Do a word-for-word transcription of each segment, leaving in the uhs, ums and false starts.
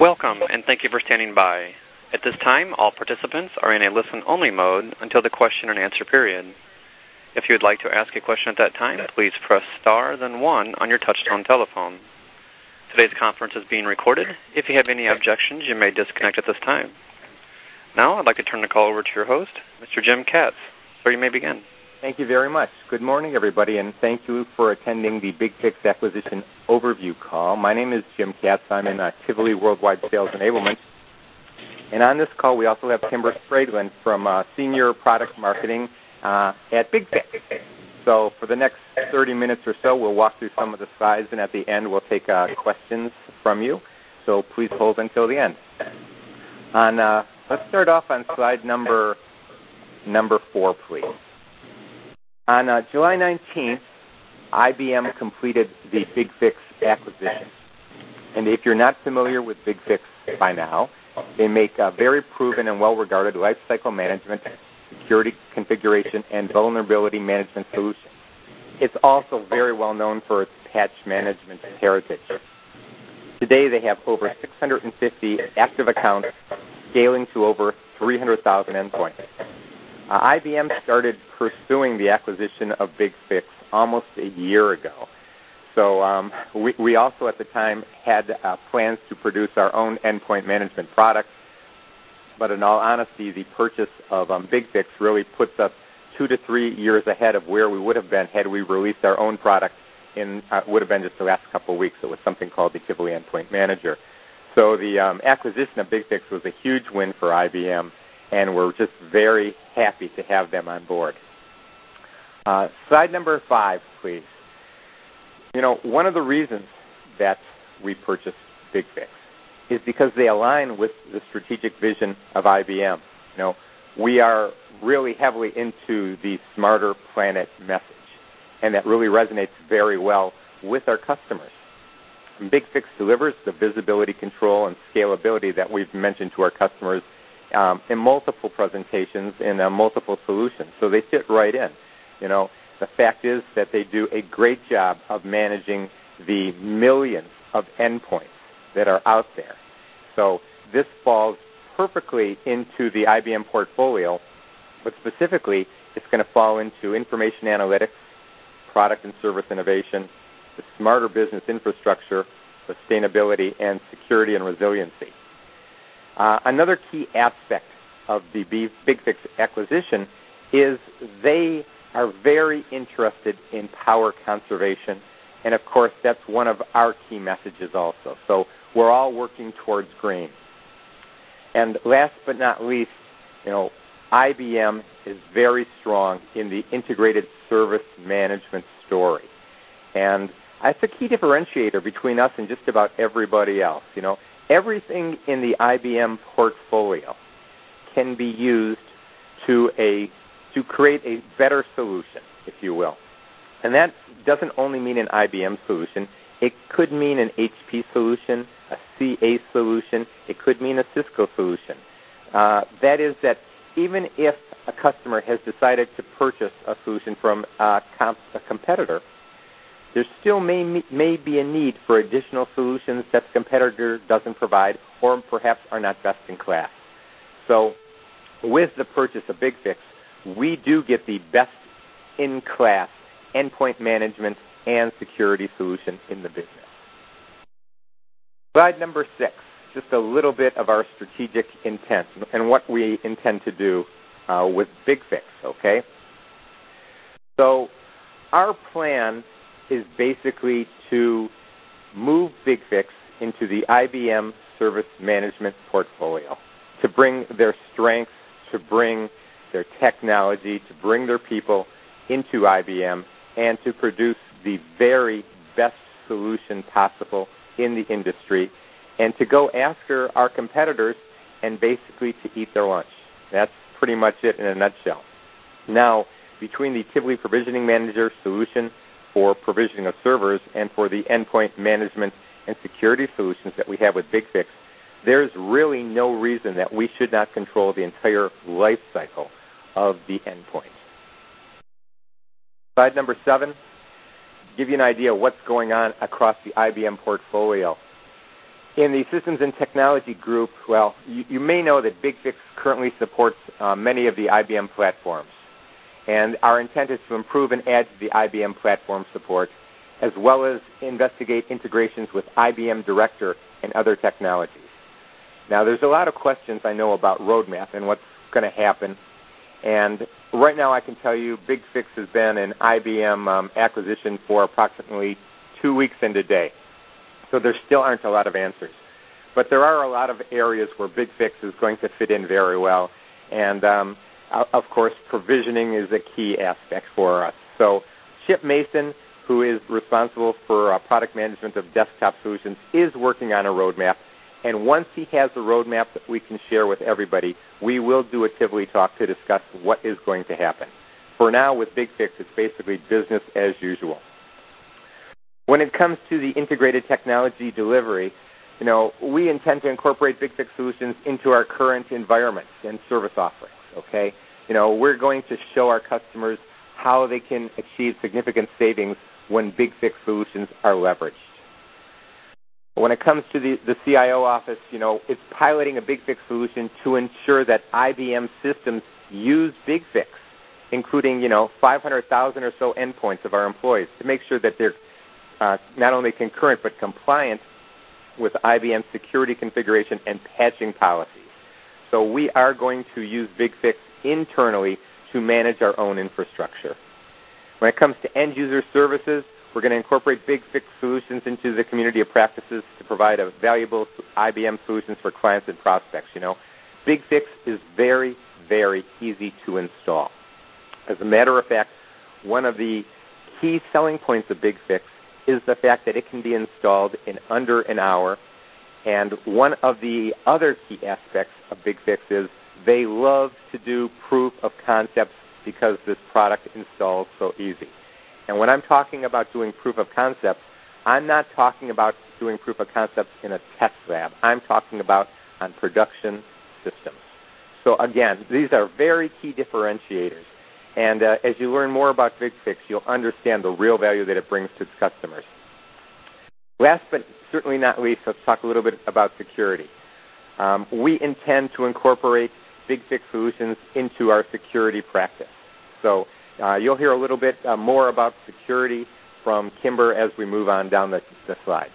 Welcome, and thank you for standing by. At this time, all participants are in a listen-only mode until the question and answer period. If you would like to ask a question at that time, please press star, then one on your touch-tone telephone. Today's conference is being recorded. If you have any objections, you may disconnect at this time. Now, I'd like to turn the call over to your host, Mister Jim Katz. Sir, you may begin. Thank you very much. Good morning, everybody, and thank you for attending the Big Fix Acquisition Overview Call. My name is Jim Katz. I'm in uh, Tivoli Worldwide Sales Enablement. And on this call, we also have Timber Spradlin from uh, Senior Product Marketing uh, at Big Fix. So for the next thirty minutes or so, we'll walk through some of the slides, and at the end, we'll take uh, questions from you. So please hold until the end. On, uh, let's start off on slide number, number four, please. On uh, July nineteenth, I B M completed the Big Fix acquisition. And if you're not familiar with Big Fix by now, they make a very proven and well-regarded lifecycle management, security configuration, and vulnerability management solution. It's also very well known for its patch management heritage. Today, they have over six hundred fifty active accounts, scaling to over three hundred thousand endpoints. Uh, I B M started pursuing the acquisition of Big Fix almost a year ago. So um, we, we also at the time had uh, plans to produce our own endpoint management products. But in all honesty, the purchase of um, Big Fix really puts us two to three years ahead of where we would have been had we released our own product in, uh, would have been just the last couple of weeks. It was something called the Tivoli Endpoint Manager. So the um, acquisition of Big Fix was a huge win for I B M, and we're just very happy to have them on board. Uh, slide number five, please. You know, one of the reasons that we purchased Big Fix is because they align with the strategic vision of I B M. You know, we are really heavily into the Smarter Planet message, and that really resonates very well with our customers. And Big Fix delivers the visibility, control, and scalability that we've mentioned to our customers um, in multiple presentations and uh, multiple solutions. So they fit right in. You know, the fact is that they do a great job of managing the millions of endpoints that are out there. So this falls perfectly into the I B M portfolio, but specifically it's going to fall into information analytics, product and service innovation, the smarter business infrastructure, sustainability, and security and resiliency. Uh, another key aspect of the Big Fix acquisition is they are very interested in power conservation, and of course that's one of our key messages also. So we're all working towards green. And last but not least, you know, I B M is very strong in the integrated service management story. And that's a key differentiator between us and just about everybody else. You know, everything in the I B M portfolio can be used to a to create a better solution, if you will. And that doesn't only mean an I B M solution. It could mean an H P solution, a C A solution. It could mean a Cisco solution. Uh, that is that even if a customer has decided to purchase a solution from a, comp- a competitor, there still may, may be a need for additional solutions that the competitor doesn't provide or perhaps are not best in class. So with the purchase of Big Fix, we do get the best-in-class endpoint management and security solution in the business. Slide number six, just a little bit of our strategic intent and what we intend to do uh, with Big Fix, okay? So our plan is basically to move Big Fix into the I B M service management portfolio, to bring their strengths, to bring their technology, to bring their people into I B M, and to produce the very best solution possible in the industry, and to go after our competitors and basically to eat their lunch. That's pretty much it in a nutshell. Now, between the Tivoli Provisioning Manager solution for provisioning of servers and for the endpoint management and security solutions that we have with Big Fix, there's really no reason that we should not control the entire life cycle of the endpoint. Slide number seven, give you an idea of what's going on across the I B M portfolio. in the Systems and Technology group, well, you, you may know that BigFix currently supports uh, many of the I B M platforms. And our intent is to improve and add to the I B M platform support, as well as investigate integrations with I B M Director and other technologies. Now, there's a lot of questions I know about roadmap and what's going to happen. And right now I can tell you BigFix has been an I B M um, acquisition for approximately two weeks and a day. So there still aren't a lot of answers. But there are a lot of areas where BigFix is going to fit in very well. And, um, of course, provisioning is a key aspect for us. So Chip Mason, who is responsible for uh, product management of desktop solutions, is working on a roadmap. And once he has a roadmap that we can share with everybody, we will do a Tivoli talk to discuss what is going to happen. For now, with BigFix, it's basically business as usual. When it comes to the integrated technology delivery, you know, we intend to incorporate BigFix solutions into our current environments and service offerings, okay? You know, we're going to show our customers how they can achieve significant savings when BigFix solutions are leveraged. When it comes to the, the C I O office, you know, it's piloting a BigFix solution to ensure that I B M systems use BigFix, including, you know, five hundred thousand or so endpoints of our employees, to make sure that they're uh, not only concurrent but compliant with I B M security configuration and patching policies. So we are going to use BigFix internally to manage our own infrastructure. When it comes to end-user services, we're going to incorporate BigFix solutions into the community of practices to provide a valuable I B M solutions for clients and prospects. You know, BigFix is very, very easy to install. As a matter of fact, one of the key selling points of BigFix is the fact that it can be installed in under an hour. And one of the other key aspects of BigFix is they love to do proof of concepts because this product installs so easy. And when I'm talking about doing proof of concepts, I'm not talking about doing proof of concepts in a test lab. I'm talking about on production systems. So again, these are very key differentiators. And uh, as you learn more about BigFix, you'll understand the real value that it brings to its customers. Last but certainly not least, let's talk a little bit about security. Um, we intend to incorporate BigFix solutions into our security practice. So uh, you'll hear a little bit uh, more about security from Kimber as we move on down the, the slides.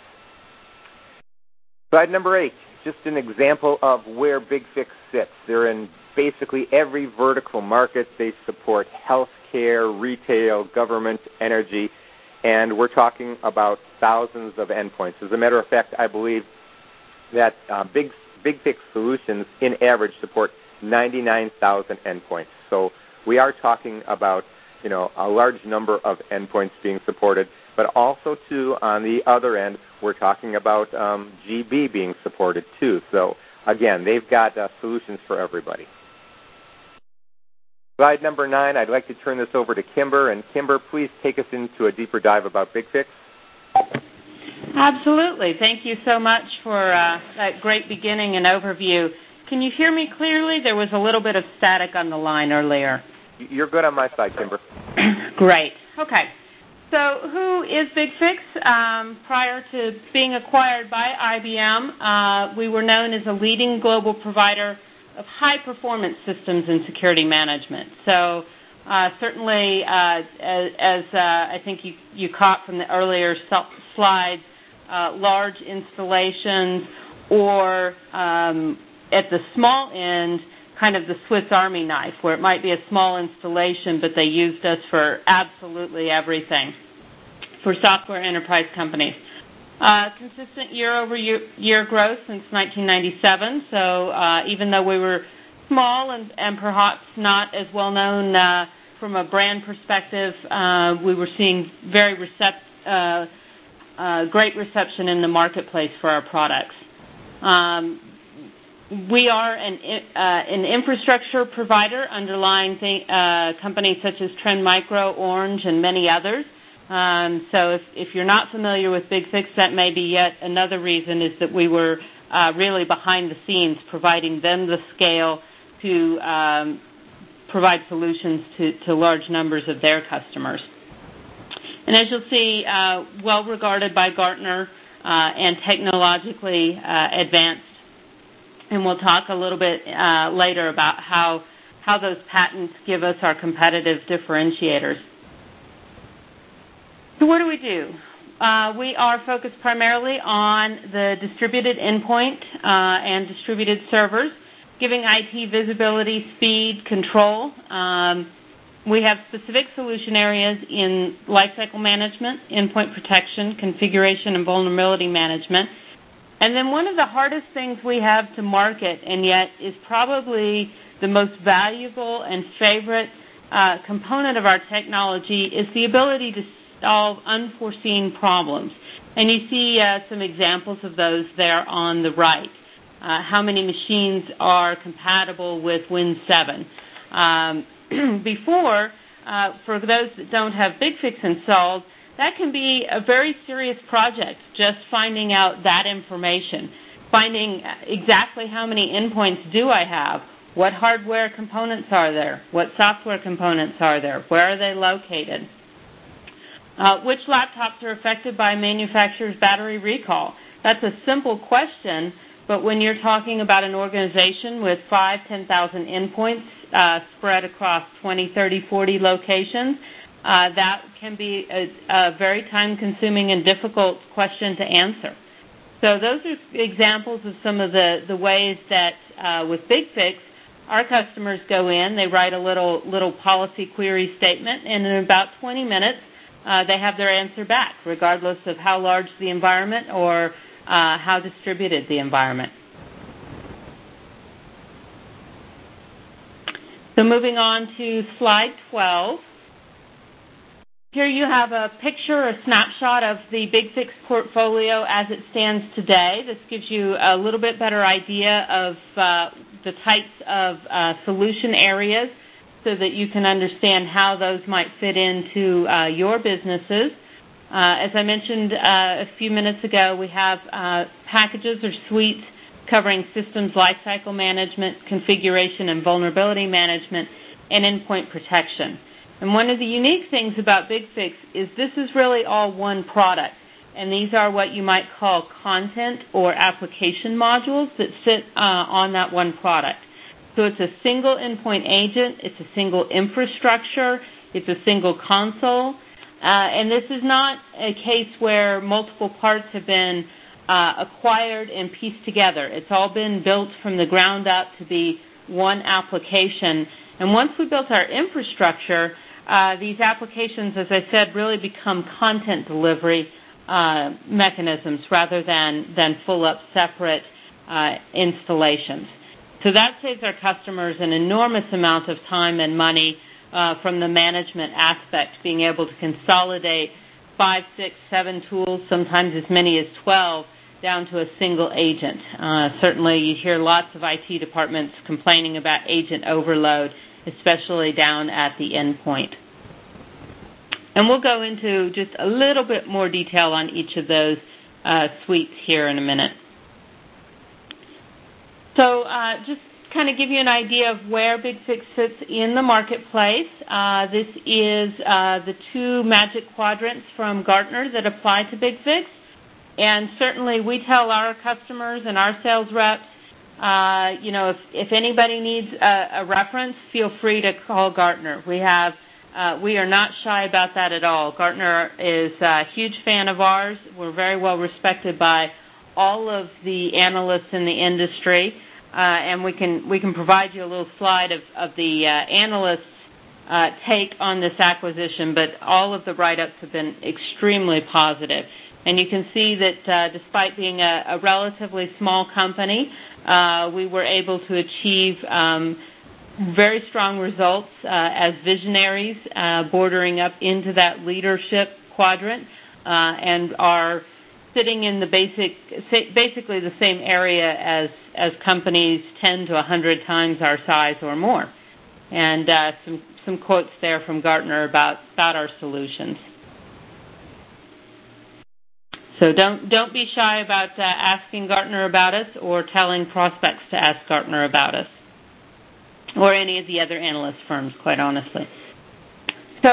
Slide number eight, just an example of where BigFix sits. They're in basically every vertical market. They support healthcare, retail, government, energy, and we're talking about thousands of endpoints. As a matter of fact, I believe that uh, Big, BigFix solutions, in average, support ninety-nine thousand endpoints. So we are talking about, you know, a large number of endpoints being supported, but also, too, on the other end, we're talking about um, G B being supported, too. So, again, they've got uh, solutions for everybody. Slide number nine, I'd like to turn this over to Kimber. And Kimber, please take us into a deeper dive about BigFix. Absolutely. Thank you so much for uh, that great beginning and overview. Can you hear me clearly? There was a little bit of static on the line earlier. You're good on my side, Kimber. Great. Okay. So who is BigFix? Um, prior to being acquired by I B M, uh, we were known as a leading global provider of high-performance systems and security management. So uh, certainly, uh, as, as uh, I think you, you caught from the earlier slides, uh, large installations or um, at the small end, kind of the Swiss Army knife, where it might be a small installation, but they used us for absolutely everything for software enterprise companies. Uh, consistent year-over-year growth since nineteen ninety-seven, so uh, even though we were small and, and perhaps not as well-known uh, from a brand perspective, uh, we were seeing very recept- uh, uh, great reception in the marketplace for our products. Um, We are an, uh, an infrastructure provider underlying th- uh, companies such as Trend Micro, Orange, and many others. Um, so if, if you're not familiar with BigFix, that may be yet another reason is that we were uh, really behind the scenes providing them the scale to um, provide solutions to, to large numbers of their customers. And as you'll see, uh, well regarded by Gartner, and technologically uh, advanced. And we'll talk a little bit uh, later about how, how those patents give us our competitive differentiators. So what do we do? Uh, we are focused primarily on the distributed endpoint uh, and distributed servers, giving I T visibility, speed, control. Um, we have specific solution areas in lifecycle management, endpoint protection, configuration, and vulnerability management. And then one of the hardest things we have to market, and yet is probably the most valuable and favorite uh, component of our technology, is the ability to solve unforeseen problems. And you see uh, some examples of those there on the right. Uh, how many machines are compatible with Win seven? Um, before, uh, for those that don't have BigFix installed, that can be a very serious project, just finding out that information, finding exactly how many endpoints do I have, what hardware components are there, what software components are there, where are they located, uh, which laptops are affected by a manufacturer's battery recall. That's a simple question, but when you're talking about an organization with five, ten thousand endpoints uh, spread across twenty, thirty, forty locations, uh, that can be a, a very time-consuming and difficult question to answer. So those are examples of some of the, the ways that uh, with BigFix, our customers go in, they write a little little policy query statement, and in about twenty minutes, uh, they have their answer back, regardless of how large the environment or uh, how distributed the environment. So moving on to slide twelve. Here you have a picture, a snapshot of the BigFix portfolio as it stands today. This gives you a little bit better idea of uh, the types of uh, solution areas so that you can understand how those might fit into uh, your businesses. Uh, as I mentioned uh, a few minutes ago, we have uh, packages or suites covering systems lifecycle management, configuration and vulnerability management, and endpoint protection. And one of the unique things about BigFix is this is really all one product, and these are what you might call content or application modules that sit uh, on that one product. So it's a single endpoint agent, it's a single infrastructure, it's a single console, uh, and this is not a case where multiple parts have been uh, acquired and pieced together. It's all been built from the ground up to be one application. And once we built our infrastructure, uh, these applications, as I said, really become content delivery uh, mechanisms rather than, than full-up separate uh, installations. So that saves our customers an enormous amount of time and money uh, from the management aspect, being able to consolidate five, six, seven tools, sometimes as many as twelve, down to a single agent. Uh, certainly you hear lots of I T departments complaining about agent overload, especially down at the endpoint. And we'll go into just a little bit more detail on each of those uh, suites here in a minute. So uh, just kind of give you an idea of where BigFix sits in the marketplace. Uh, this is uh, the two magic quadrants from Gartner that apply to BigFix. And certainly we tell our customers and our sales reps, uh, you know, if, if anybody needs a, a reference, feel free to call Gartner. We have, uh, we are not shy about that at all. Gartner is a huge fan of ours. We're very well respected by all of the analysts in the industry, uh, and we can we can provide you a little slide of, of the uh, analysts' uh, take on this acquisition, but all of the write-ups have been extremely positive. And you can see that uh, despite being a, a relatively small company, uh, we were able to achieve um, very strong results uh, as visionaries, uh, bordering up into that leadership quadrant, uh, and are sitting in the basic, basically the same area as, as companies ten to one hundred times our size or more. And uh, some, some quotes there from Gartner about, about our solutions. So don't don't be shy about uh, asking Gartner about us or telling prospects to ask Gartner about us, or any of the other analyst firms, quite honestly. So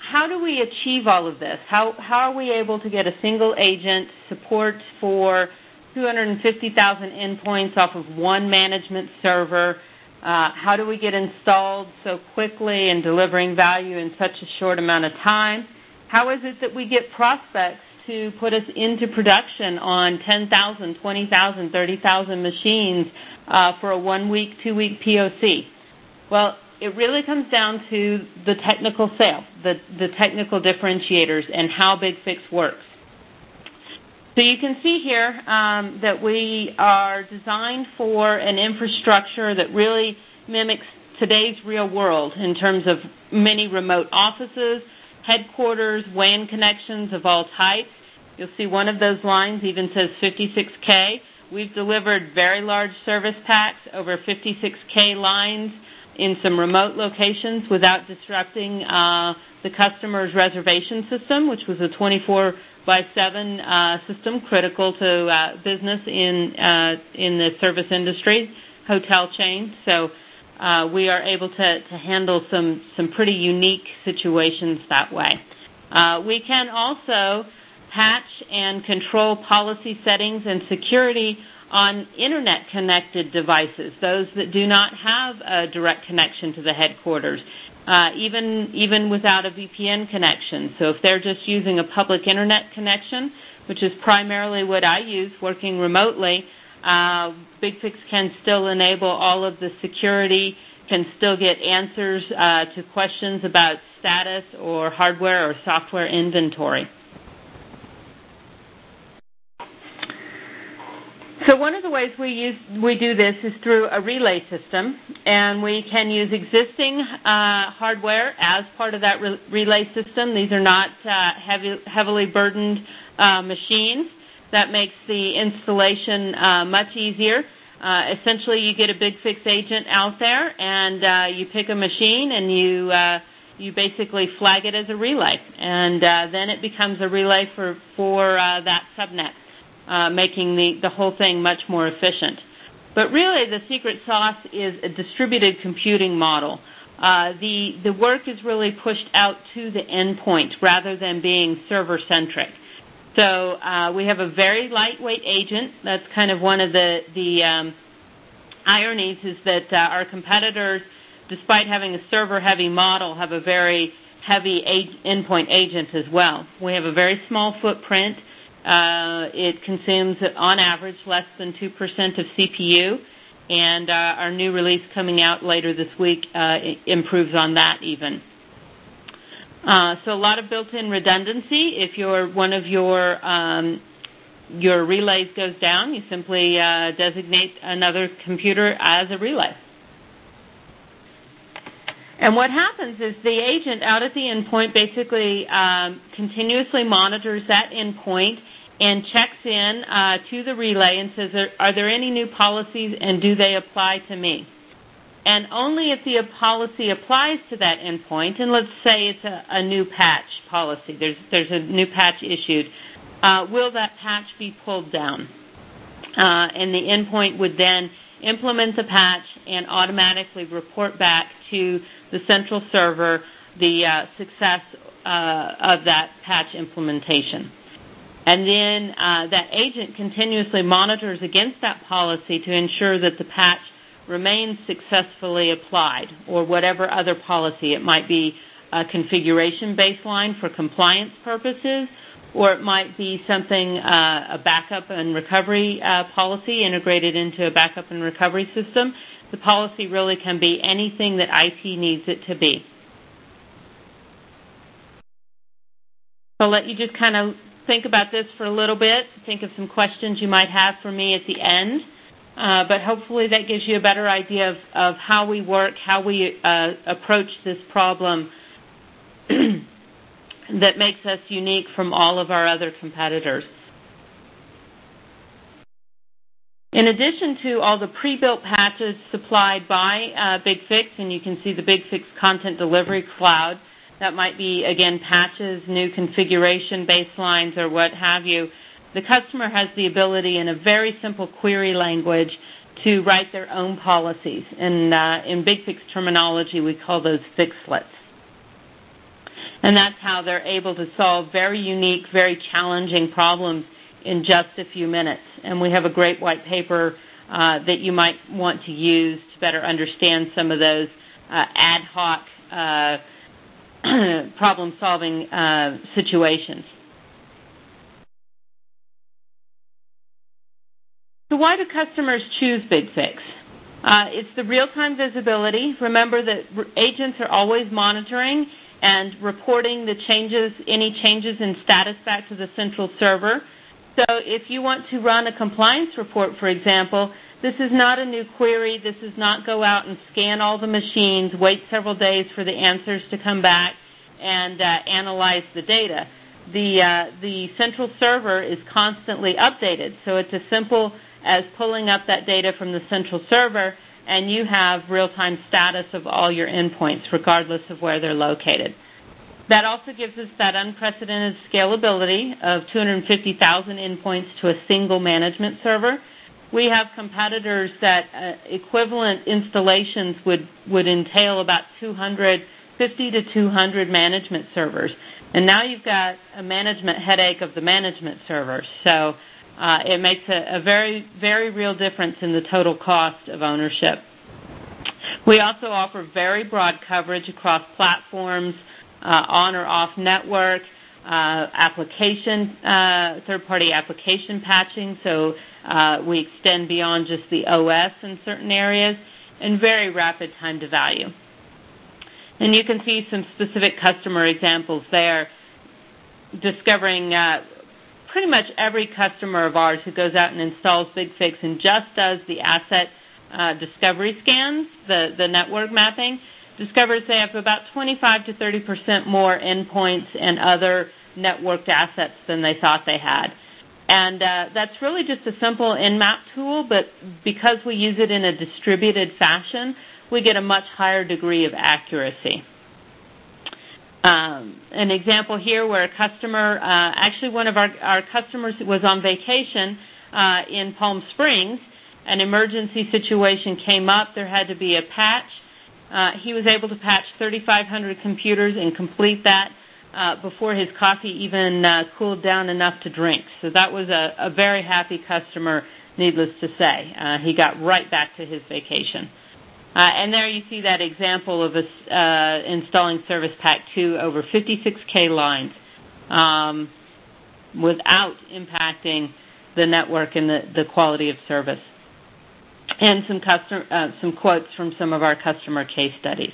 how do we achieve all of this? How, how are we able to get a single agent support for two hundred fifty thousand endpoints off of one management server? Uh, how do we get installed so quickly and delivering value in such a short amount of time? How is it that we get prospects to put us into production on ten thousand, twenty thousand, thirty thousand machines uh, for a one-week, two-week P O C? Well, it really comes down to the technical sale, the, the technical differentiators, and how BigFix works. So you can see here um, that we are designed for an infrastructure that really mimics today's real world in terms of many remote offices, headquarters, W A N connections of all types. You'll see one of those lines even says fifty-six K. We've delivered very large service packs, over fifty-six K lines in some remote locations without disrupting uh, the customer's reservation system, which was a twenty-four by seven uh, system critical to uh, business in uh, in the service industry, hotel chain. So uh, we are able to, to handle some, some pretty unique situations that way. Uh, we can also patch and control policy settings and security on internet-connected devices, those that do not have a direct connection to the headquarters, uh, even even without a V P N connection. So if they're just using a public internet connection, which is primarily what I use working remotely, uh, BigFix can still enable all of the security, can still get answers uh, to questions about status or hardware or software inventory. So one of the ways we use we do this is through a relay system, and we can use existing uh, hardware as part of that re- relay system. These are not uh, heavy, heavily burdened uh, machines. That makes the installation uh, much easier. Uh, essentially, you get a BigFix agent out there, and uh, you pick a machine, and you uh, you basically flag it as a relay, and uh, then it becomes a relay for for uh, that subnet. Uh, making the, the whole thing much more efficient. But really, the secret sauce is a distributed computing model. Uh, the, the work is really pushed out to the endpoint rather than being server-centric. So uh, we have a very lightweight agent. That's kind of one of the, the um, ironies is that uh, our competitors, despite having a server-heavy model, have a very heavy ag- endpoint agent as well. We have a very small footprint. Uh, it consumes, on average, less than two percent of C P U, and uh, our new release coming out later this week uh, improves on that even. Uh, so a lot of built-in redundancy. If your one of your um, your relays goes down, you simply uh, designate another computer as a relay. And what happens is the agent out at the endpoint basically um, continuously monitors that endpoint and checks in uh, to the relay and says, are, are there any new policies and do they apply to me? And only if the policy applies to that endpoint, and let's say it's a, a new patch policy, there's, there's a new patch issued, uh, will that patch be pulled down? Uh, and the endpoint would then implement the patch and automatically report back to the central server the uh, success uh, of that patch implementation. And then uh, that agent continuously monitors against that policy to ensure that the patch remains successfully applied, or whatever other policy. It might be a configuration baseline for compliance purposes, or it might be something, uh, a backup and recovery uh, policy integrated into a backup and recovery system. The policy really can be anything that I T needs it to be. So I'll let you just kind of think about this for a little bit, think of some questions you might have for me at the end. Uh, but hopefully that gives you a better idea of, of how we work, how we uh, approach this problem that makes us unique from all of our other competitors. In addition to all the pre-built patches supplied by uh, BigFix, and you can see the BigFix Content Delivery Cloud, that might be, again, patches, new configuration baselines, or what have you. The customer has the ability in a very simple query language to write their own policies. And uh, in BigFix terminology, we call those fixlets. And that's how they're able to solve very unique, very challenging problems in just a few minutes. And we have a great white paper uh, that you might want to use to better understand some of those uh, ad hoc uh, problem-solving uh, situations. So why do customers choose BigFix? Uh, it's the real-time visibility. Remember that agents are always monitoring and reporting the changes, any changes in status back to the central server. So if you want to run a compliance report, for example, this is not a new query. This is not go out and scan all the machines, wait several days for the answers to come back, and uh, analyze the data. The, uh, the central server is constantly updated, so it's as simple as pulling up that data from the central server, and you have real-time status of all your endpoints, regardless of where they're located. That also gives us that unprecedented scalability of two hundred fifty thousand endpoints to a single management server. We have competitors that uh, equivalent installations would, would entail about two hundred fifty to two hundred management servers. And now you've got a management headache of the management servers. So uh, it makes a, a very, very real difference in the total cost of ownership. We also offer very broad coverage across platforms, uh, on or off network, uh, application, uh, third-party application patching. So uh, we extend beyond just the O S in certain areas, and very rapid time to value. And you can see some specific customer examples there, discovering uh, pretty much every customer of ours who goes out and installs BigFix and just does the asset uh, discovery scans, the, the network mapping, discovers they have about twenty-five to thirty percent more endpoints and other networked assets than they thought they had. And uh, that's really just a simple Nmap tool, but because we use it in a distributed fashion, we get a much higher degree of accuracy. Um, an example here where a customer, uh, actually one of our, our customers was on vacation uh, in Palm Springs. An emergency situation came up. There had to be a patch. Uh, he was able to patch thirty-five hundred computers and complete that uh, before his coffee even uh, cooled down enough to drink. So that was a, a very happy customer, needless to say. Uh, he got right back to his vacation. Uh, and there you see that example of us uh, installing Service Pack two over fifty-six K lines um, without impacting the network and the, the quality of service. And some customer, uh, some quotes from some of our customer case studies.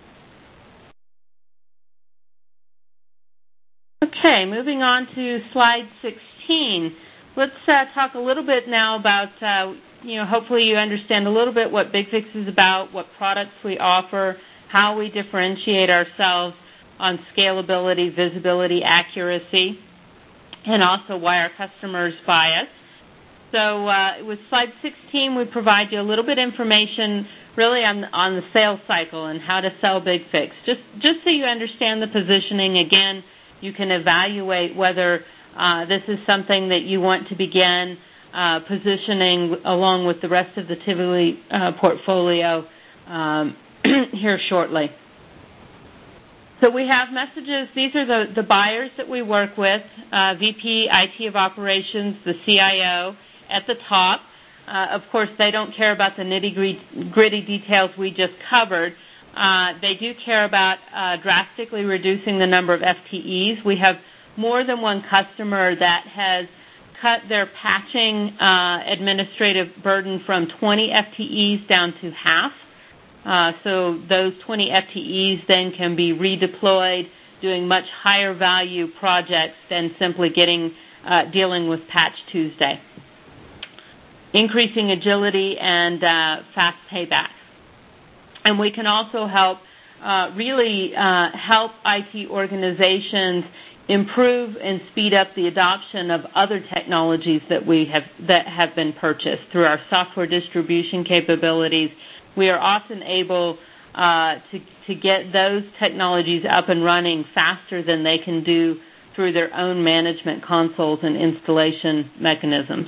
Okay, moving on to slide sixteen. Let's uh, talk a little bit now about, uh, you know, hopefully you understand a little bit what BigFix is about, what products we offer, how we differentiate ourselves on scalability, visibility, accuracy, and also why our customers buy us. So uh, with slide sixteen, we provide you a little bit of information really on, on the sales cycle and how to sell BigFix. Just, just so you understand the positioning, again, you can evaluate whether uh, this is something that you want to begin uh, positioning along with the rest of the Tivoli uh, portfolio um, here shortly. So we have messages. These are the, the buyers that we work with, uh, V P, I T of Operations, the C I O at the top. Uh, of course, they don't care about the nitty-gritty details we just covered. Uh, they do care about uh, drastically reducing the number of F T Es. We have more than one customer that has cut their patching uh, administrative burden from twenty F T Es down to half. Uh, so those twenty F T Es then can be redeployed, doing much higher value projects than simply getting uh, dealing with Patch Tuesday. Increasing agility and uh, fast payback. And we can also help uh, really uh, help I T organizations improve and speed up the adoption of other technologies that we have that have been purchased through our software distribution capabilities. We are often able uh, to to get those technologies up and running faster than they can do through their own management consoles and installation mechanisms.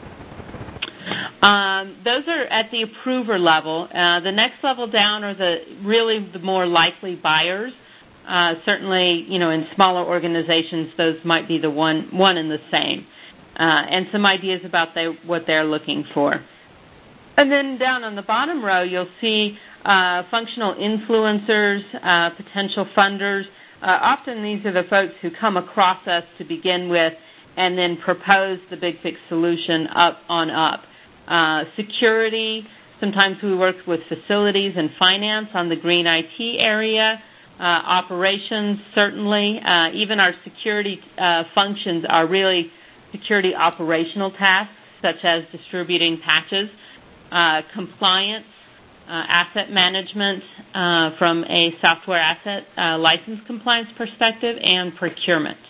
Um, those are at the approver level. Uh, the next level down are the really the more likely buyers. Uh, certainly, you know, in smaller organizations, those might be the one, one and the same. Uh, and some ideas about they, what they're looking for. And then down on the bottom row, you'll see uh, functional influencers, uh, potential funders. Uh, often these are the folks who come across us to begin with and then propose the Big Fix solution up on up. Uh, security, sometimes we work with facilities and finance on the green I T area. Uh, operations, certainly. Uh, even our security uh, functions are really security operational tasks, such as distributing patches. Uh, compliance, uh, asset management uh, from a software asset uh, license compliance perspective, and procurement.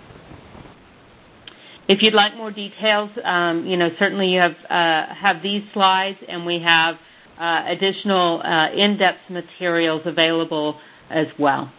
If you'd like more details, um, you know, certainly you have uh, have these slides, and we have uh, additional uh, in-depth materials available as well.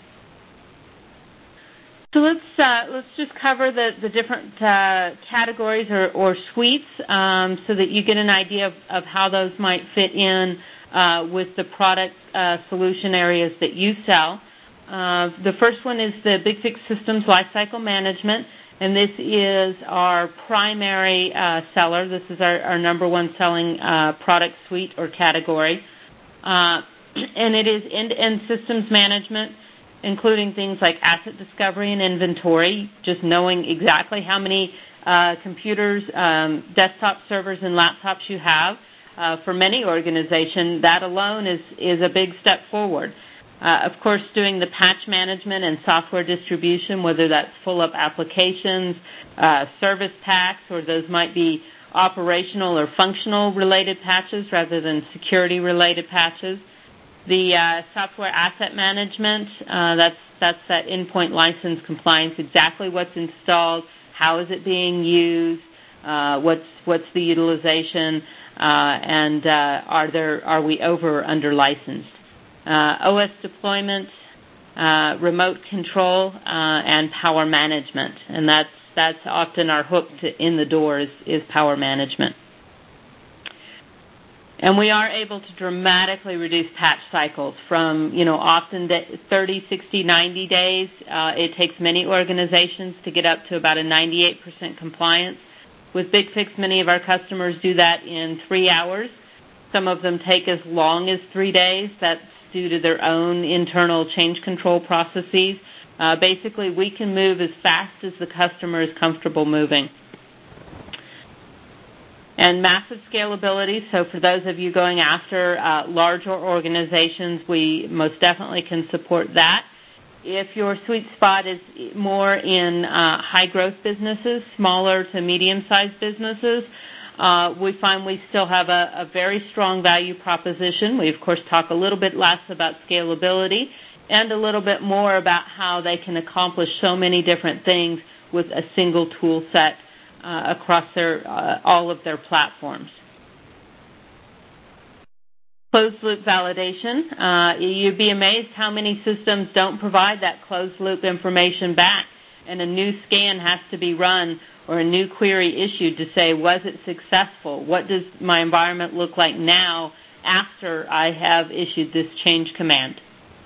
So let's uh, let's just cover the, the different uh, categories or, or suites um, so that you get an idea of, of how those might fit in uh, with the product uh, solution areas that you sell. Uh, the first one is the Big Fix Systems Lifecycle Management, and this is our primary uh, seller. This is our, our number one selling uh, product suite or category, uh, and it is end-to-end systems management, including things like asset discovery and inventory, just knowing exactly how many uh, computers, um, desktop servers, and laptops you have. Uh, for many organizations, that alone is, is a big step forward. Uh, of course, doing the patch management and software distribution, whether that's full-up applications, uh, service packs, or those might be operational or functional-related patches rather than security-related patches. The uh, software asset management, uh, that's that's that endpoint license compliance, exactly what's installed, how is it being used, uh, what's what's the utilization, uh, and uh, are there are we over or under licensed? Uh, O S deployment, uh, remote control, uh, and power management, and that's that's often our hook to in the door is, is power management. And we are able to dramatically reduce patch cycles from, you know, often thirty, sixty, ninety days. Uh, it takes many organizations to get up to about a ninety-eight percent compliance. With Big Fix, many of our customers do that in three hours. Some of them take as long as three days. That's due to their own internal change control processes. Uh, basically, we can move as fast as the customer is comfortable moving. And massive scalability, so for those of you going after uh, larger organizations, we most definitely can support that. If your sweet spot is more in uh, high-growth businesses, smaller to medium-sized businesses, uh, we find we still have a, a very strong value proposition. We, of course, talk a little bit less about scalability and a little bit more about how they can accomplish so many different things with a single tool set Uh, across their uh, all of their platforms. Closed-loop validation. Uh, you'd be amazed how many systems don't provide that closed-loop information back, and a new scan has to be run or a new query issued to say, was it successful? What does my environment look like now after I have issued this change command?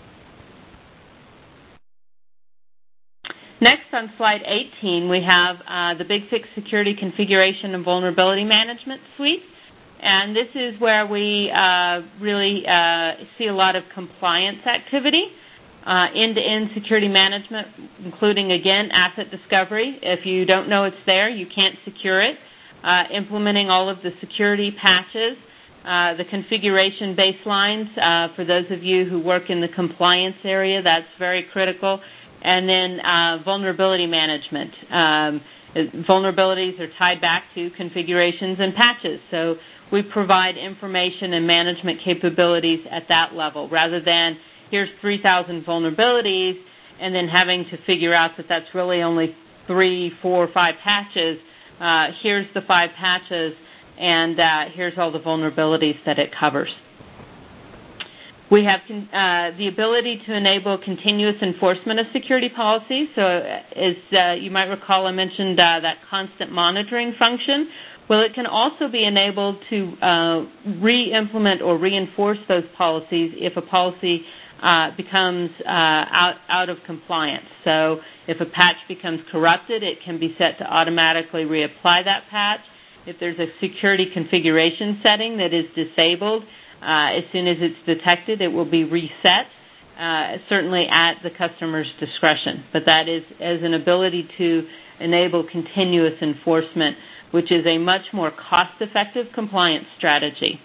Next, on slide eighteen, we have uh, the Big Fix Security Configuration and Vulnerability Management Suite. And this is where we uh, really uh, see a lot of compliance activity, uh, end-to-end security management, including, again, asset discovery. If you don't know it's there, you can't secure it. Uh, implementing all of the security patches, uh, the configuration baselines. Uh, for those of you who work in the compliance area, that's very critical. And then uh, vulnerability management. Um, vulnerabilities are tied back to configurations and patches. So we provide information and management capabilities at that level rather than here's three thousand vulnerabilities and then having to figure out that that's really only three, four, five patches. Uh, here's the five patches and uh, here's all the vulnerabilities that it covers. We have uh, the ability to enable continuous enforcement of security policies. So as uh, you might recall, I mentioned uh, that constant monitoring function. Well, it can also be enabled to uh, re-implement or reinforce those policies if a policy uh, becomes uh, out, out of compliance. So if a patch becomes corrupted, it can be set to automatically reapply that patch. If there's a security configuration setting that is disabled, uh, as soon as it's detected, it will be reset, uh, certainly at the customer's discretion. But that is as an ability to enable continuous enforcement, which is a much more cost-effective compliance strategy.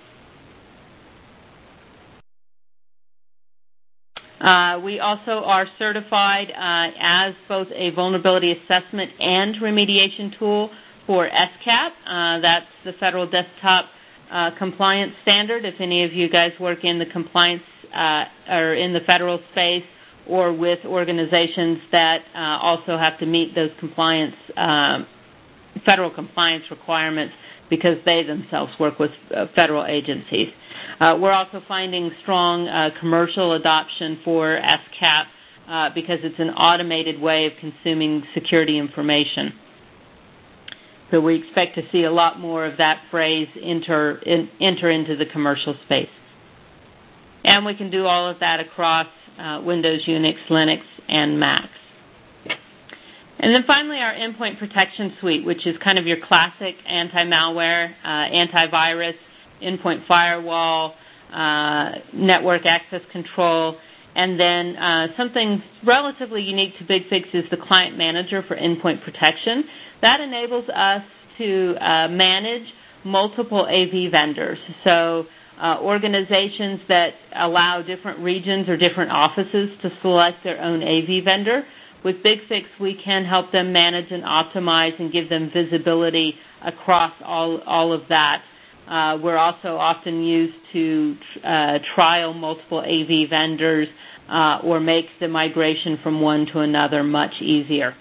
Uh, we also are certified uh, as both a vulnerability assessment and remediation tool for S CAP. Uh, that's the Federal Desktop uh, Compliance Standard. If any of you guys work in the compliance uh, or in the federal space or with organizations that uh, also have to meet those compliance, um, federal compliance requirements because they themselves work with uh, federal agencies. Uh, we're also finding strong uh, commercial adoption for S CAP uh, because it's an automated way of consuming security information. So we expect to see a lot more of that phrase enter, in, enter into the commercial space. And we can do all of that across uh, Windows, Unix, Linux, and Macs. And then finally, our Endpoint Protection Suite, which is kind of your classic anti-malware, uh, antivirus, endpoint firewall, uh, network access control, and then uh, something relatively unique to BigFix is the Client Manager for Endpoint Protection. That enables us to uh, manage multiple A V vendors. So uh, organizations that allow different regions or different offices to select their own A V vendor. With BigFix, we can help them manage and optimize and give them visibility across all, all of that. Uh, we're also often used to uh, trial multiple A V vendors uh, or make the migration from one to another much easier.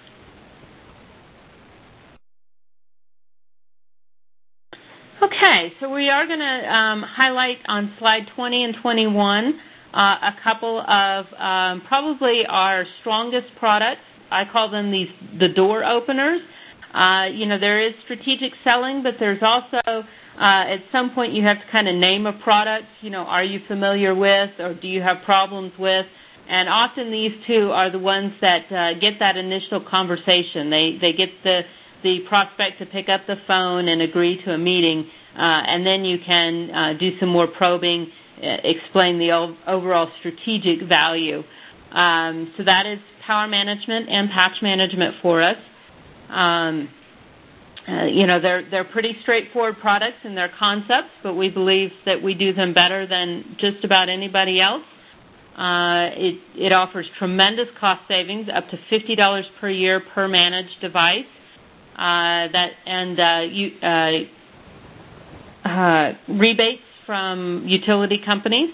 Okay, so we are going to um, highlight on slide twenty and twenty-one uh, a couple of um, probably our strongest products. I call them these the door openers. Uh, you know, there is strategic selling, but there's also Uh, at some point, you have to kind of name a product. You know, are you familiar with, or do you have problems with? And often these two are the ones that uh, get that initial conversation. They they get the the prospect to pick up the phone and agree to a meeting, uh, and then you can uh, do some more probing, uh, explain the overall strategic value. Um, so that is power management and patch management for us. Um, Uh, you know, they're they're pretty straightforward products in their concepts, but we believe that we do them better than just about anybody else. Uh, it it offers tremendous cost savings, up to fifty dollars per year per managed device. Uh, that and uh, you, uh, uh, rebates from utility companies.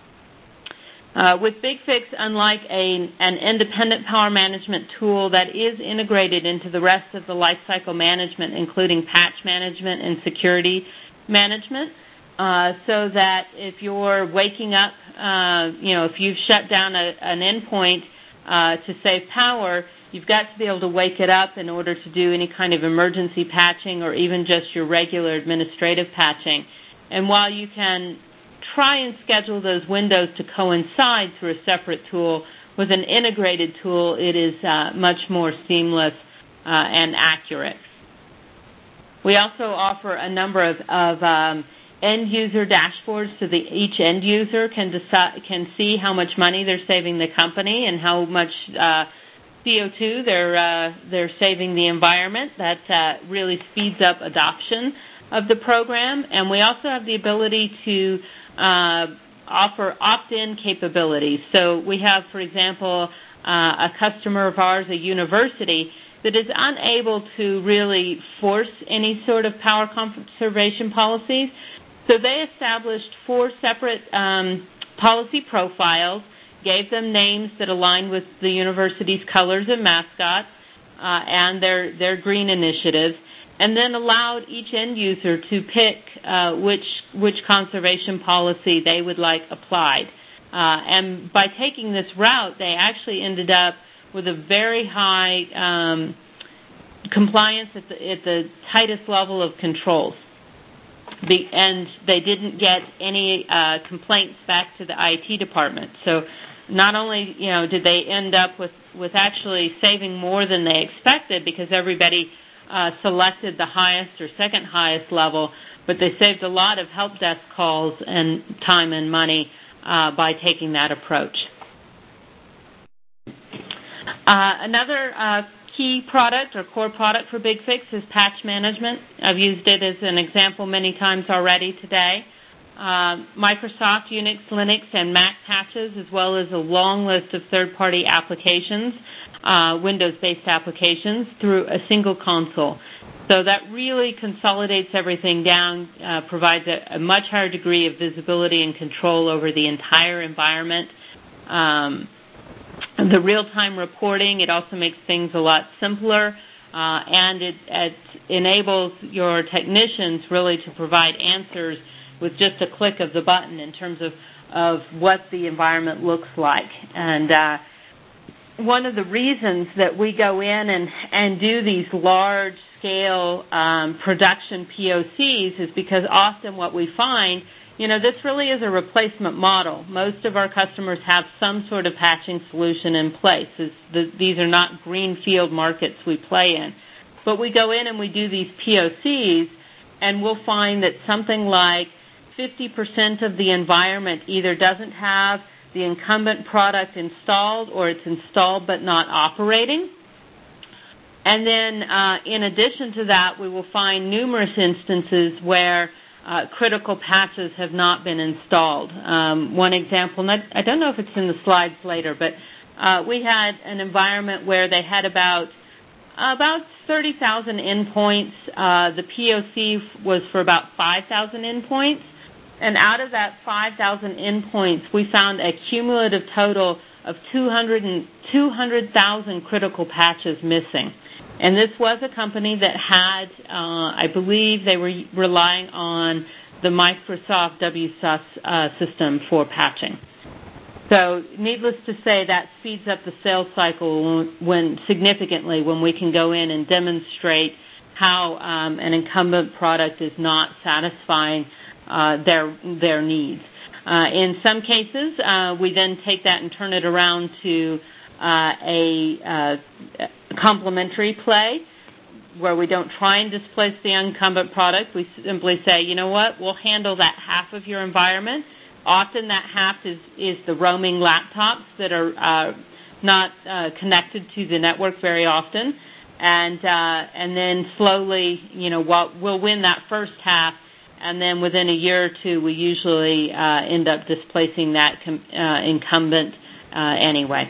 Uh, with BigFix, unlike a, an independent power management tool that is integrated into the rest of the lifecycle management, including patch management and security management, uh, so that if you're waking up, uh, you know, if you've shut down a, an endpoint uh, to save power, you've got to be able to wake it up in order to do any kind of emergency patching or even just your regular administrative patching. And while you can try and schedule those windows to coincide through a separate tool, with an integrated tool, it is uh, much more seamless uh, and accurate. We also offer a number of, of um, end-user dashboards so that each end user can decide, can see how much money they're saving the company and how much uh, C O two they're uh, they're saving the environment. That uh, really speeds up adoption of the program. And we also have the ability to Uh, offer opt-in capabilities. So we have, for example, uh, a customer of ours, a university, that is unable to really force any sort of power conservation policies. So they established four separate um, policy profiles, gave them names that aligned with the university's colors and mascot uh, and their, their green initiatives, and then allowed each end user to pick uh, which which conservation policy they would like applied. Uh, and by taking this route, they actually ended up with a very high um, compliance at the, at the tightest level of controls. The, and they didn't get any uh, complaints back to the I T department. So not only, you know, did they end up with, with actually saving more than they expected because everybody uh, selected the highest or second highest level, but they saved a lot of help desk calls and time and money uh, by taking that approach. Uh, another uh, key product or core product for BigFix is patch management. I've used it as an example many times already today. Uh, Microsoft, Unix, Linux, and Mac patches, as well as a long list of third-party applications, uh, Windows-based applications, through a single console. So that really consolidates everything down, uh, provides a, a much higher degree of visibility and control over the entire environment. Um, the real-time reporting, it also makes things a lot simpler, uh, and it, it enables your technicians really to provide answers with just a click of the button in terms of, of what the environment looks like. And uh, one of the reasons that we go in and, and do these large-scale um, production P O Cs is because often what we find, you know, this really is a replacement model. Most of our customers have some sort of patching solution in place. The, these are not greenfield markets we play in. But we go in and we do these P O Cs, and we'll find that something like fifty percent of the environment either doesn't have the incumbent product installed or it's installed but not operating. And then uh, in addition to that, we will find numerous instances where uh, critical patches have not been installed. Um, one example, and I don't know if it's in the slides later, but uh, we had an environment where they had about about thirty thousand endpoints. Uh, the P O C was for about five thousand endpoints. And out of that five thousand endpoints, we found a cumulative total of two hundred thousand critical patches missing. And this was a company that had, uh, I believe they were relying on the Microsoft W S U S uh, system for patching. So needless to say, that speeds up the sales cycle when significantly when we can go in and demonstrate how um, an incumbent product is not satisfying Uh, their their needs. Uh, in some cases, uh, we then take that and turn it around to uh, a uh, complementary play where we don't try and displace the incumbent product. We simply say, you know what, we'll handle that half of your environment. Often that half is, is the roaming laptops that are uh, not uh, connected to the network very often. And uh, and then slowly, you know, we'll, we'll win that first half. And then within a year or two, we usually uh, end up displacing that com- uh, incumbent uh, anyway.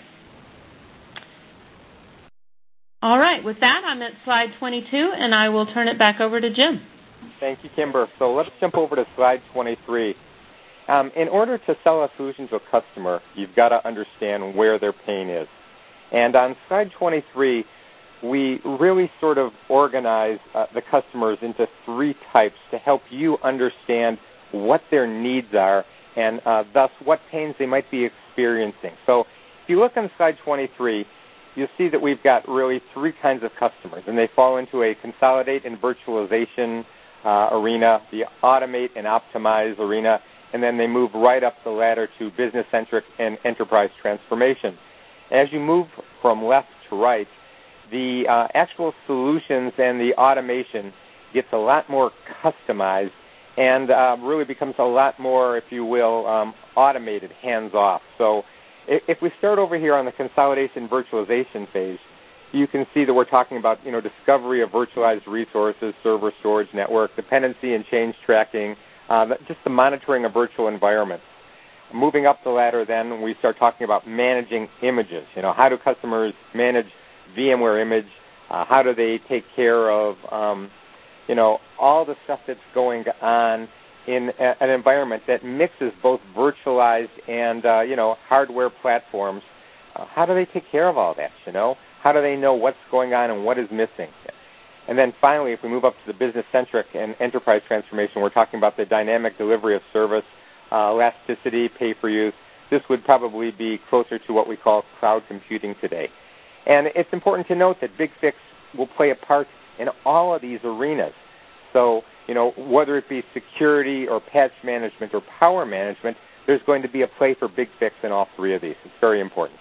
All right. With that, I'm at slide twenty-two, and I will turn it back over to Jim. Thank you, Kimber. So let's jump over to slide twenty-three. Um, in order to sell a solution to a customer, you've got to understand where their pain is. And on slide twenty-three, we really sort of organize uh, the customers into three types to help you understand what their needs are and uh, thus what pains they might be experiencing. So if you look on slide twenty-three, you'll see that we've got really three kinds of customers, and they fall into a consolidate and virtualization uh, arena, the automate and optimize arena, and then they move right up the ladder to business-centric and enterprise transformation. As you move from left to right, the uh, actual solutions and the automation gets a lot more customized and uh, really becomes a lot more, if you will, um, automated, hands-off. So if, if we start over here on the consolidation virtualization phase, you can see that we're talking about, you know, discovery of virtualized resources, server storage network, dependency and change tracking, uh, just the monitoring of virtual environments. Moving up the ladder, then, we start talking about managing images. You know, how do customers manage VMware image? Uh, how do they take care of, um, you know, all the stuff that's going on in a, an environment that mixes both virtualized and, uh, you know, hardware platforms? Uh, how do they take care of all that, you know? How do they know what's going on and what is missing? And then finally, if we move up to the business-centric and enterprise transformation, we're talking about the dynamic delivery of service, uh, elasticity, pay-per-use. This would probably be closer to what we call cloud computing today. And it's important to note that BigFix will play a part in all of these arenas. So, you know, whether it be security or patch management or power management, there's going to be a play for BigFix in all three of these. It's very important.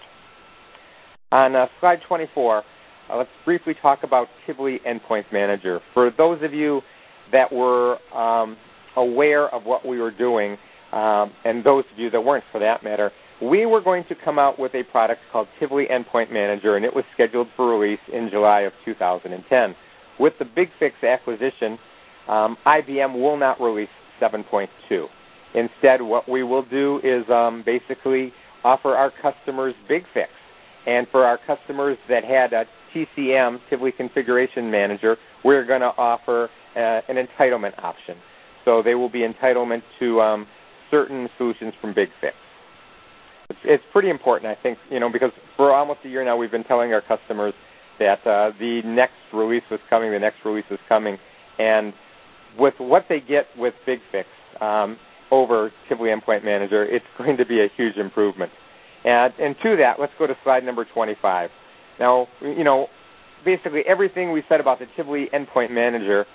On uh, slide twenty-four, uh, let's briefly talk about Tivoli Endpoint Manager. For those of you that were um, aware of what we were doing, um, and those of you that weren't for that matter, we were going to come out with a product called Tivoli Endpoint Manager, and it was scheduled for release in July of two thousand ten. With the BigFix acquisition, um, I B M will not release seven point two. Instead, what we will do is um, basically offer our customers BigFix. And for our customers that had a T C M, Tivoli Configuration Manager, we're going to offer uh, an entitlement option. So they will be entitlement to um, certain solutions from BigFix. It's, it's pretty important, I think, you know, because for almost a year now we've been telling our customers that uh, the next release was coming, the next release was coming, and with what they get with BigFix um, over Tivoli Endpoint Manager, it's going to be a huge improvement. And, and to that, let's go to slide number twenty-five. Now, you know, basically everything we said about the Tivoli Endpoint Manager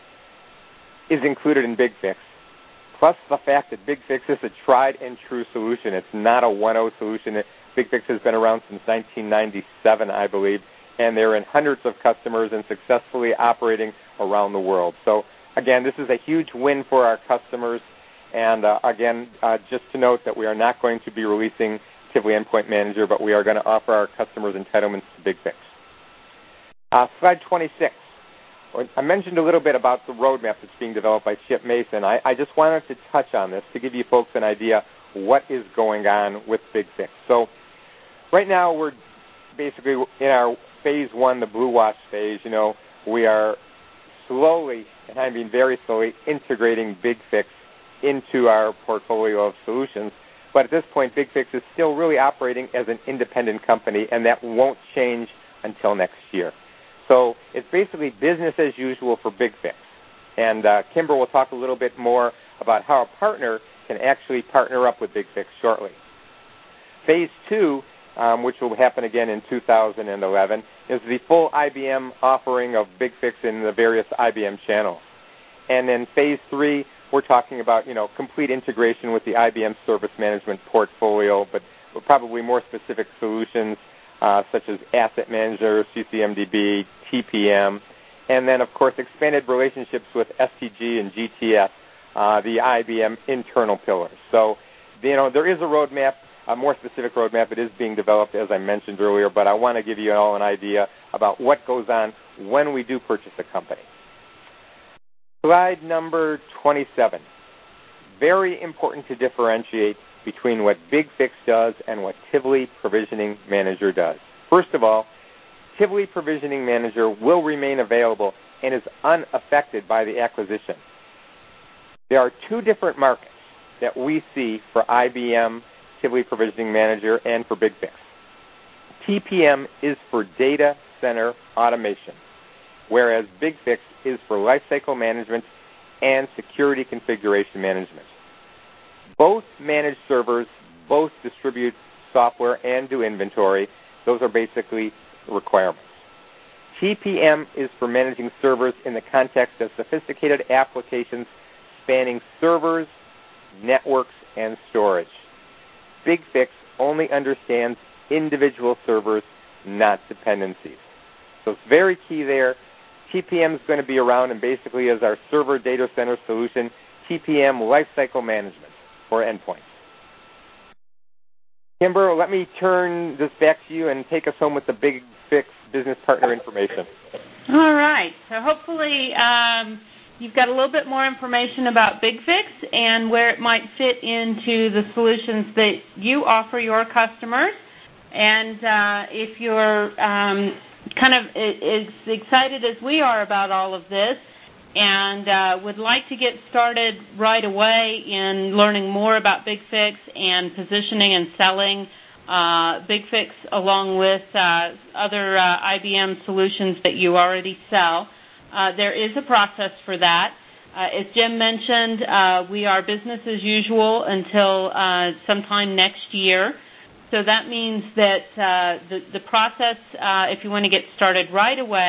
is included in BigFix, plus the fact that BigFix is a tried and true solution. It's not a one oh solution. BigFix has been around since nineteen ninety-seven, I believe, and they're in hundreds of customers and successfully operating around the world. So, again, this is a huge win for our customers. And, uh, again, uh, just to note that we are not going to be releasing Tivoli Endpoint Manager, but we are going to offer our customers entitlements to BigFix. Uh, slide twenty-six. I mentioned a little bit about the roadmap that's being developed by Chip Mason. I, I just wanted to touch on this to give you folks an idea what is going on with BigFix. So right now we're basically in our phase one, the Blue Wash phase. You know, we are slowly, and I mean very slowly, integrating BigFix into our portfolio of solutions. But at this point, BigFix is still really operating as an independent company, and that won't change until next year. So it's basically business as usual for BigFix. And uh, Kimber will talk a little bit more about how a partner can actually partner up with BigFix shortly. Phase two, um, which will happen again in two thousand eleven, is the full I B M offering of BigFix in the various I B M channels. And then phase three, we're talking about, you know, complete integration with the I B M service management portfolio, but probably more specific solutions uh, such as Asset Manager, C C M D B, T P M, and then, of course, expanded relationships with S T G and G T S, uh, the I B M internal pillars. So, you know, there is a roadmap, a more specific roadmap. It is being developed, as I mentioned earlier, but I want to give you all an idea about what goes on when we do purchase a company. Slide number twenty-seven. Very important to differentiate between what BigFix does and what Tivoli Provisioning Manager does. First of all, Tivoli Provisioning Manager will remain available and is unaffected by the acquisition. There are two different markets that we see for I B M Tivoli Provisioning Manager and for BigFix. T P M is for data center automation, whereas BigFix is for lifecycle management and security configuration management. Both manage servers, both distribute software and do inventory. Those are basically requirements. T P M is for managing servers in the context of sophisticated applications spanning servers, networks, and storage. BigFix only understands individual servers, not dependencies. So it's very key there. T P M is going to be around and basically as our server data center solution, T P M lifecycle management for endpoints. Kimber, let me turn this back to you and take us home with the BigFix business partner information. All right. So hopefully um, you've got a little bit more information about BigFix and where it might fit into the solutions that you offer your customers. And uh, if you're um, kind of as excited as we are about all of this and uh, would like to get started right away in learning more about BigFix and positioning and selling uh, BigFix along with uh, other uh, I B M solutions that you already sell, uh, there is a process for that. Uh, as Jim mentioned, uh, we are business as usual until uh, sometime next year. So that means that uh, the, the process, uh, if you want to get started right away,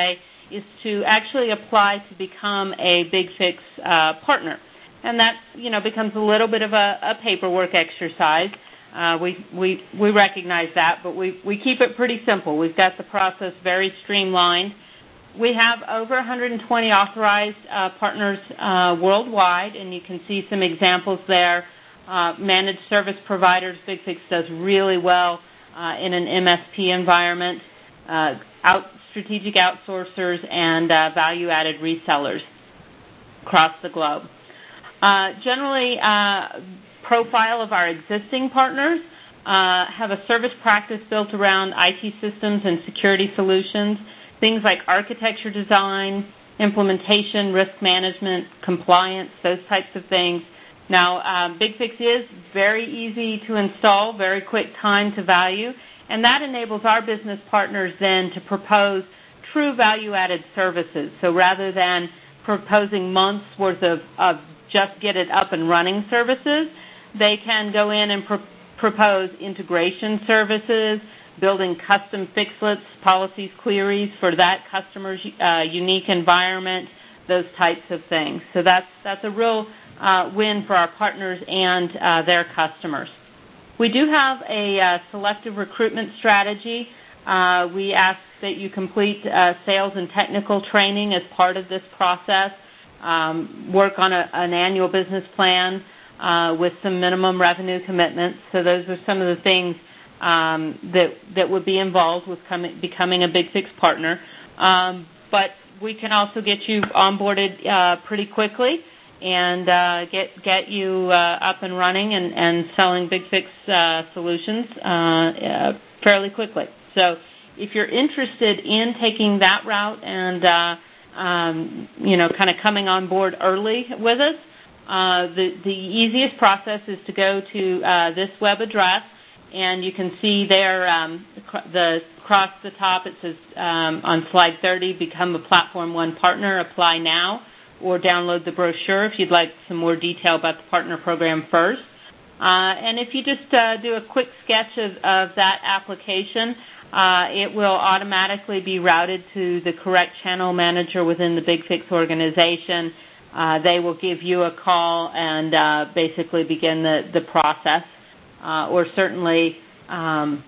is to actually apply to become a BigFix uh, partner. And that, you know, becomes a little bit of a, a paperwork exercise. Uh, we, we, we recognize that, but we, we keep it pretty simple. We've got the process very streamlined. We have over one hundred twenty authorized uh, partners uh, worldwide, and you can see some examples there. Uh, managed service providers, BigFix does really well uh, in an M S P environment, uh, out, strategic outsourcers, and uh, value-added resellers across the globe. Uh, generally, uh, profile of our existing partners uh, have a service practice built around I T systems and security solutions, things like architecture design, implementation, risk management, compliance, those types of things. Now, um, BigFix is very easy to install, very quick time to value, and that enables our business partners then to propose true value-added services. So rather than proposing months' worth of, of just get it up and running services, they can go in and pro- propose integration services, building custom fixlets, policies, queries for that customer's uh, unique environment, those types of things. So that's that's a real uh, win for our partners and uh, their customers. We do have a uh, selective recruitment strategy. Uh, we ask that you complete uh, sales and technical training as part of this process, um, work on a, an annual business plan uh, with some minimum revenue commitments. So those are some of the things um, that that would be involved with coming, becoming a BigFix partner. Um, but we can also get you onboarded uh, pretty quickly and uh, get get you uh, up and running and, and selling BigFix uh, solutions uh, uh, fairly quickly. So if you're interested in taking that route and, uh, um, you know, kind of coming on board early with us, uh, the, the easiest process is to go to uh, this web address, and you can see there um, the across the top it says um, on slide thirty, become a Platform One partner, apply now, or download the brochure if you'd like some more detail about the partner program first. Uh, and if you just uh, do a quick sketch of, of that application, uh, it will automatically be routed to the correct channel manager within the BigFix organization. Uh, they will give you a call and uh, basically begin the, the process. Uh, or certainly um,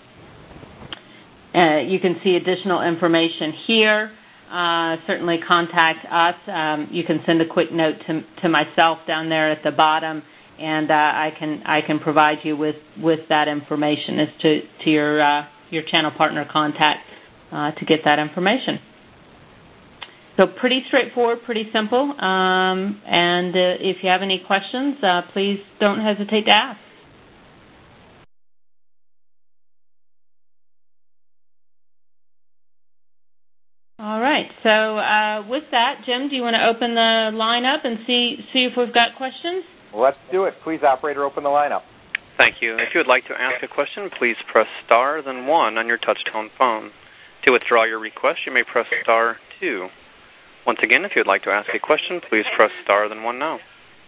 uh, you can see additional information here. Uh, certainly contact us. Um, you can send a quick note to, to myself down there at the bottom, and uh, I can I can provide you with, with that information as to, to your uh, your channel partner contact uh, to get that information. So pretty straightforward, pretty simple. Um, and uh, if you have any questions, uh, please don't hesitate to ask. All right. So uh, with that, Jim, do you want to open the line up and see see if we've got questions? Let's do it. Please, operator, open the line up. Thank you. If you would like to ask a question, please press star, then one on your touch-tone phone. To withdraw your request, you may press star two. Once again, if you would like to ask a question, please press star, then one now.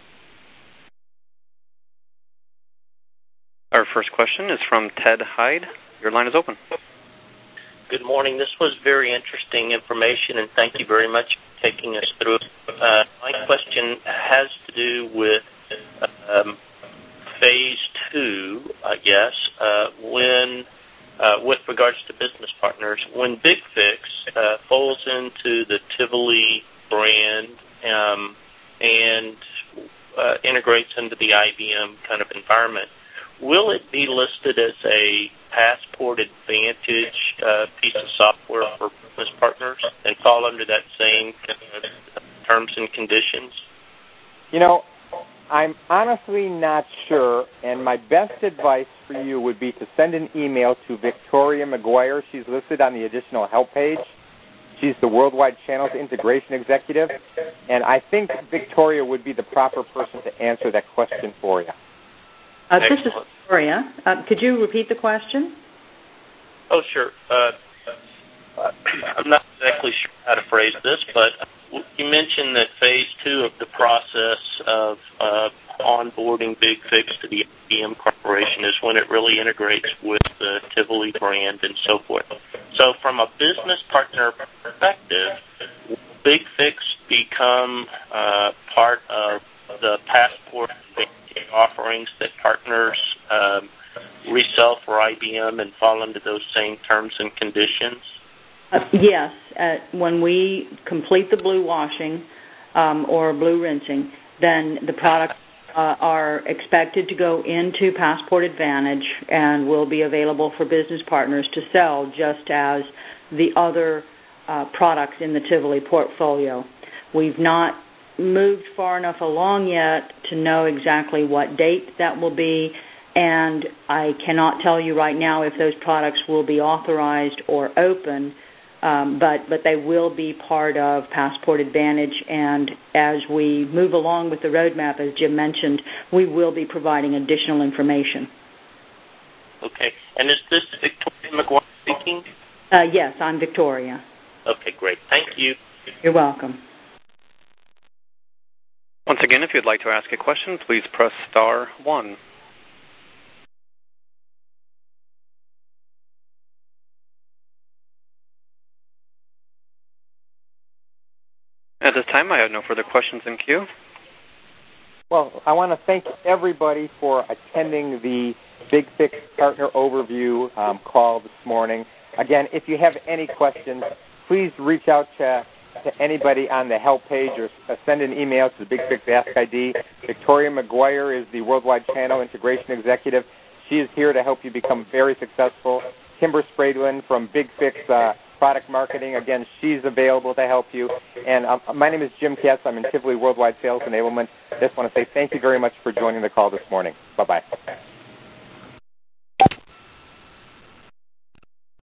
Our first question is from Ted Hyde. Your line is open. Good morning. This was very interesting information, and thank you very much for taking us through. Uh, my question has to do with um, phase two, I guess, uh, when, uh, with regards to business partners. When BigFix uh, folds into the Tivoli brand um, and uh, integrates into the I B M kind of environment, will it be listed as a Passport Advantage uh, piece of software for business partners and fall under that same uh, terms and conditions? You know, I'm honestly not sure, and my best advice for you would be to send an email to Victoria McGuire. She's listed on the additional help page. She's the Worldwide Channels Integration Executive, and I think Victoria would be the proper person to answer that question for you. Uh, this is Victoria. Uh, could you repeat the question? Oh, sure. Uh, I'm not exactly sure how to phrase this, but you mentioned that phase two of the process of uh, onboarding BigFix to the I B M Corporation is when it really integrates with the Tivoli brand and so forth. So from a business partner perspective, Big Fix become uh, part of the Passport offerings that partners um, resell for I B M and fall under those same terms and conditions? Uh, yes. Uh, when we complete the blue washing um, or blue rinsing, then the products uh, are expected to go into Passport Advantage and will be available for business partners to sell just as the other uh, products in the Tivoli portfolio. We've not moved far enough along yet to know exactly what date that will be, and I cannot tell you right now if those products will be authorized or open, um, but, but they will be part of Passport Advantage, and as we move along with the roadmap, as Jim mentioned, we will be providing additional information. Okay. And is this Victoria McGuire speaking? Uh, yes, I'm Victoria. Okay, great. Thank you. You're welcome. Once again, if you'd like to ask a question, please press star one. At this time, I have no further questions in queue. Well, I want to thank everybody for attending the Big Fix Partner Overview um, call this morning. Again, if you have any questions, please reach out to, to anybody on the help page or send an email to the Big Fix Ask I D. Victoria McGuire is the Worldwide Channel Integration Executive. She is here to help you become very successful. Kimber Spradlin from Big Fix uh, Product Marketing, again, she's available to help you. And um, my name is Jim Katz. I'm in Tivoli Worldwide Sales Enablement. I just want to say thank you very much for joining the call this morning. Bye-bye.